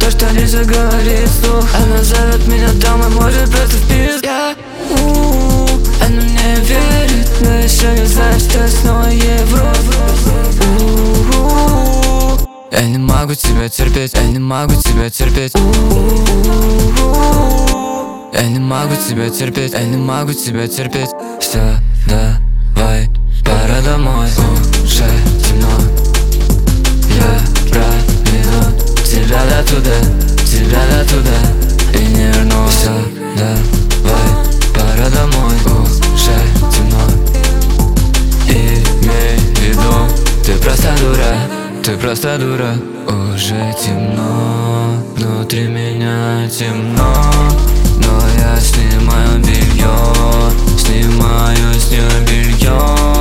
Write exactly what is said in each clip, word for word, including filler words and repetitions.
то, что нельзя говорить вслух. Она зовет меня домой, может просто в пизд. Я, у-у-у, она мне верит, но еще не знает, что я снова ей вру. У-у-у, я не могу тебя терпеть, я не могу тебя терпеть. У-у-у, я не могу тебя терпеть, я не могу тебя терпеть. Все, давай, пора домой, уже темно. Я проведу тебя до туда, тебя до туда и не вернусь. Все, давай, пора домой, уже темно. Имей в виду, ты просто дура, ты просто дура. Уже темно, внутри меня темно, но я снимаю белье, снимаю с нее белье.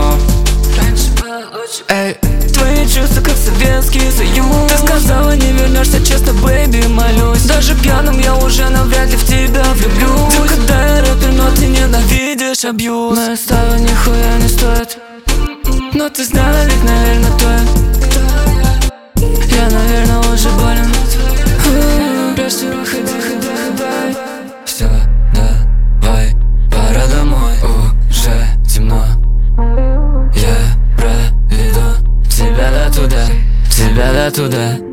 Эй, твои чувства как Советский Союз. Ты сказала, не вернешься, честно, бэйби, молюсь. Даже пьяным я уже навряд ли в тебя влюблюсь. Ты когда я рэпер, но ты ненавидишь абьюз. Моя слава нихуя не стоит, но ты знала, ведь, наверное, твоя. Я, наверное, уже болен. Прежде выходи, ходи, ходи. Все, давай, пора домой, уже темно. Я проведу тебя до туда, тебя до туда